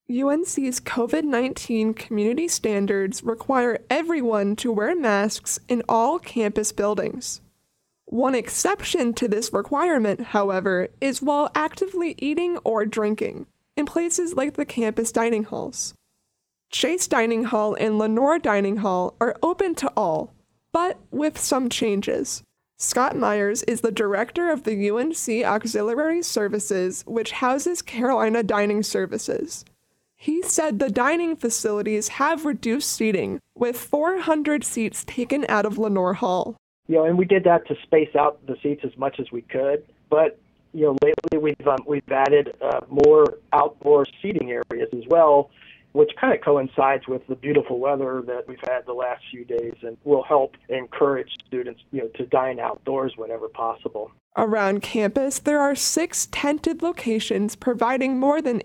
UNC's COVID-19 community standards require everyone to wear masks in all campus buildings. One exception to this requirement, however, is while actively eating or drinking in places like the campus dining halls. Chase Dining Hall and Lenoir Dining Hall are open to all, but with some changes. Scott Myers is the director of the UNC Auxiliary Services, which houses Carolina Dining Services. He said the dining facilities have reduced seating, with 400 seats taken out of Lenoir Hall. And we did that to space out the seats as much as we could. But, lately we've added more outdoor seating areas as well, which kind of coincides with the beautiful weather that we've had the last few days and will help encourage students, to dine outdoors whenever possible. Around campus, there are 6 tented locations providing more than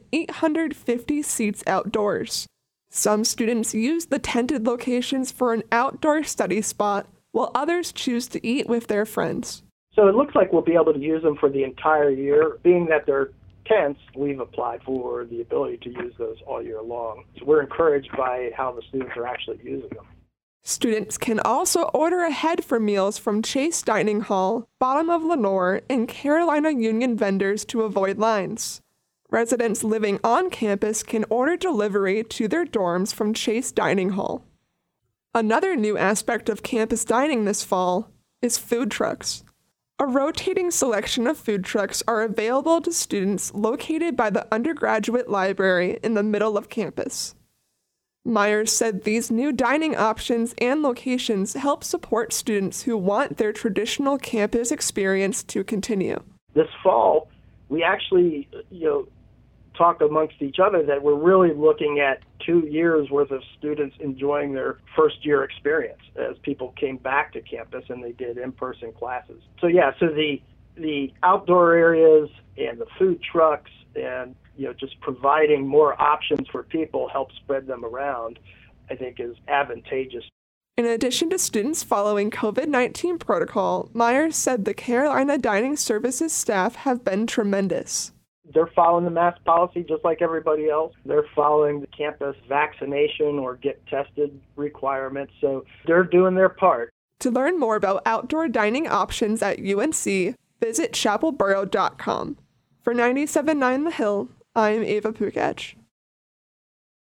850 seats outdoors. Some students use the tented locations for an outdoor study spot, while others choose to eat with their friends. So it looks like we'll be able to use them for the entire year. Being that they're tents, we've applied for the ability to use those all year long. So we're encouraged by how the students are actually using them. Students can also order ahead for meals from Chase Dining Hall, Bottom of Lenoir, and Carolina Union vendors to avoid lines. Residents living on campus can order delivery to their dorms from Chase Dining Hall. Another new aspect of campus dining this fall is food trucks. A rotating selection of food trucks are available to students located by the undergraduate library in the middle of campus. Myers said these new dining options and locations help support students who want their traditional campus experience to continue. This fall, we actually, talk amongst each other that we're really looking at 2 years worth of students enjoying their first year experience as people came back to campus and they did in-person classes. So the outdoor areas and the food trucks and just providing more options for people help spread them around, I think is advantageous. In addition to students following COVID-19 protocol, Myers said the Carolina Dining Services staff have been tremendous. They're following the mask policy just like everybody else. They're following the campus vaccination or get tested requirements, so they're doing their part. To learn more about outdoor dining options at UNC, visit chapelboro.com. For 97.9 The Hill, I'm Ava Pukach.